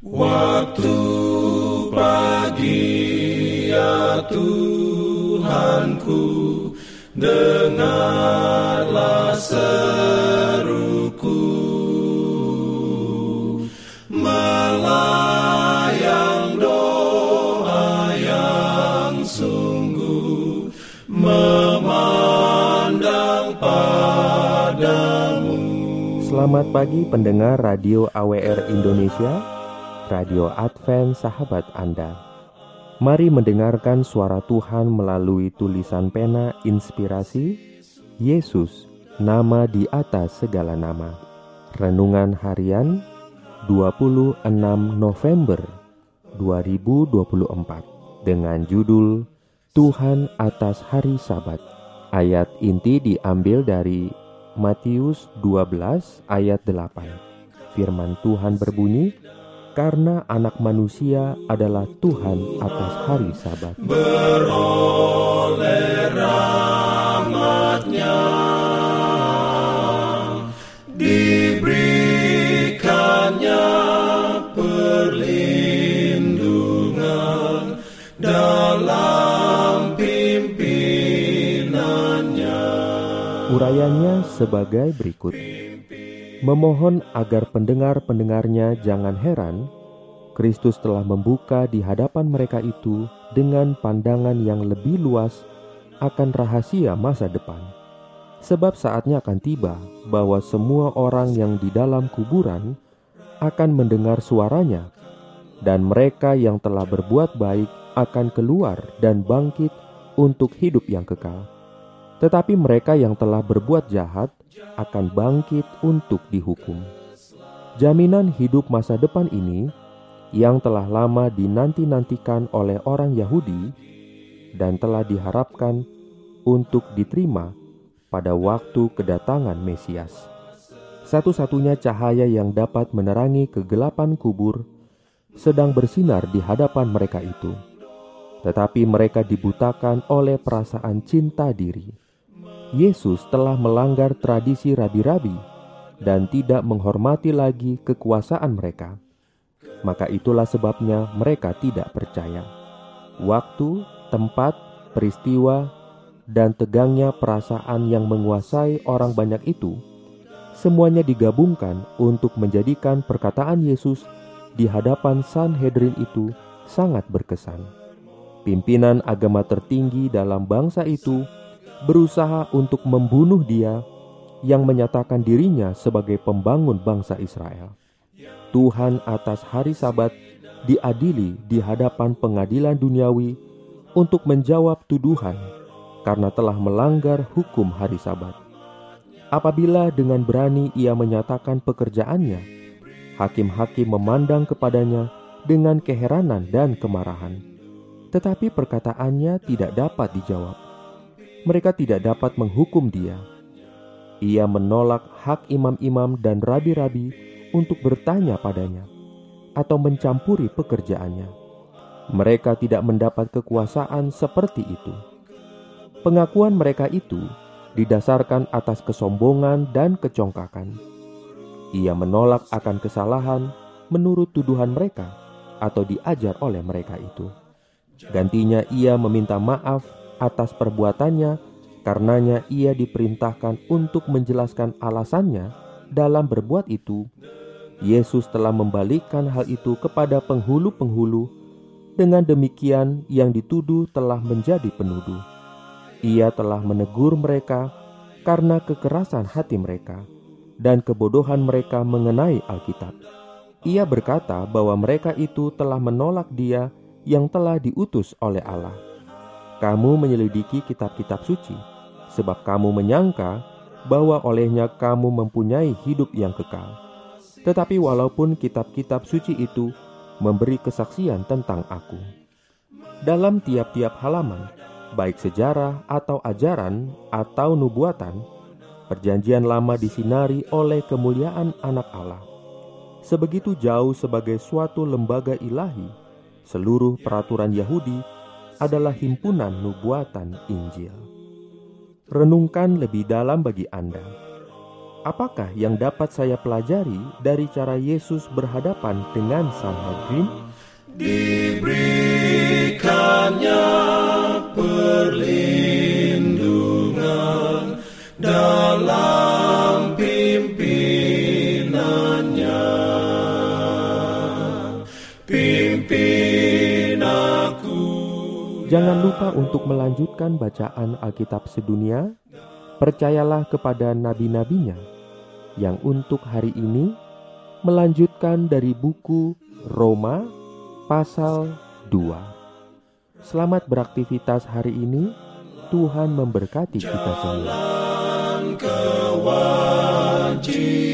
Waktu pagi ya Tuhanku, dengarlah seruku, melayang doa yang sungguh, memandang padamu. Selamat pagi pendengar Radio AWR Indonesia, Radio Advent sahabat Anda. Mari mendengarkan suara Tuhan melalui tulisan pena inspirasi Yesus, nama di atas segala nama. Renungan harian 26 November 2024 dengan judul Tuhan atas hari Sabat. Ayat inti diambil dari Matius 12 ayat 8. Firman Tuhan berbunyi, karena anak manusia adalah Tuhan atas hari Sabat. Beroleh rahmat-Nya, diberikannya perlindungan dalam pimpinannya. Urayanya sebagai berikut. Memohon agar pendengar-pendengarnya jangan heran, Kristus telah membuka di hadapan mereka itu dengan pandangan yang lebih luas akan rahasia masa depan. Sebab saatnya akan tiba bahwa semua orang yang di dalam kuburan akan mendengar suaranya, dan mereka yang telah berbuat baik akan keluar dan bangkit untuk hidup yang kekal. Tetapi mereka yang telah berbuat jahat akan bangkit untuk dihukum. Jaminan hidup masa depan ini yang telah lama dinanti-nantikan oleh orang Yahudi dan telah diharapkan untuk diterima pada waktu kedatangan Mesias. Satu-satunya cahaya yang dapat menerangi kegelapan kubur sedang bersinar di hadapan mereka itu. Tetapi mereka dibutakan oleh perasaan cinta diri. Yesus telah melanggar tradisi rabi-rabi dan tidak menghormati lagi kekuasaan mereka. Maka itulah sebabnya mereka tidak percaya. Waktu, tempat, peristiwa, dan tegangnya perasaan yang menguasai orang banyak itu, semuanya digabungkan untuk menjadikan perkataan Yesus di hadapan Sanhedrin itu sangat berkesan. Pimpinan agama tertinggi dalam bangsa itu berusaha untuk membunuh Dia yang menyatakan dirinya sebagai pembangun bangsa Israel. Tuhan atas hari Sabat diadili di hadapan pengadilan duniawi untuk menjawab tuduhan karena telah melanggar hukum hari Sabat. Apabila dengan berani Ia menyatakan pekerjaannya, hakim-hakim memandang kepadanya dengan keheranan dan kemarahan. Tetapi perkataannya tidak dapat dijawab. Mereka tidak dapat menghukum Dia. Ia menolak hak imam-imam dan rabi-rabi untuk bertanya padanya atau mencampuri pekerjaannya. Mereka tidak mendapat kekuasaan seperti itu. Pengakuan mereka itu didasarkan atas kesombongan dan kecongkakan. Ia menolak akan kesalahan menurut tuduhan mereka atau diajar oleh mereka itu. Gantinya Ia meminta maaf atas perbuatannya, karenanya Ia diperintahkan untuk menjelaskan alasannya dalam berbuat itu. Yesus telah membalikkan hal itu kepada penghulu-penghulu. Dengan demikian yang dituduh telah menjadi penuduh. Ia telah menegur mereka karena kekerasan hati mereka dan kebodohan mereka mengenai Alkitab. Ia berkata bahwa mereka itu telah menolak Dia yang telah diutus oleh Allah. Kamu menyelidiki kitab-kitab suci, sebab kamu menyangka bahwa olehnya kamu mempunyai hidup yang kekal. Tetapi walaupun kitab-kitab suci itu memberi kesaksian tentang Aku, dalam tiap-tiap halaman, baik sejarah atau ajaran atau nubuatan, perjanjian lama disinari oleh kemuliaan Anak Allah. Sebegitu jauh sebagai suatu lembaga ilahi, seluruh peraturan Yahudi adalah himpunan nubuatan Injil. Renungkan lebih dalam bagi Anda. Apakah yang dapat saya pelajari dari cara Yesus berhadapan dengan Sanhedrin? Diberikannya perlindungan dalam pimpinannya. Pimpin aku. Jangan lupa untuk melanjutkan bacaan Alkitab sedunia. Percayalah kepada nabi-nabinya yang untuk hari ini melanjutkan dari buku Roma pasal 2. Selamat beraktivitas hari ini. Tuhan memberkati kita semua. Kewajiban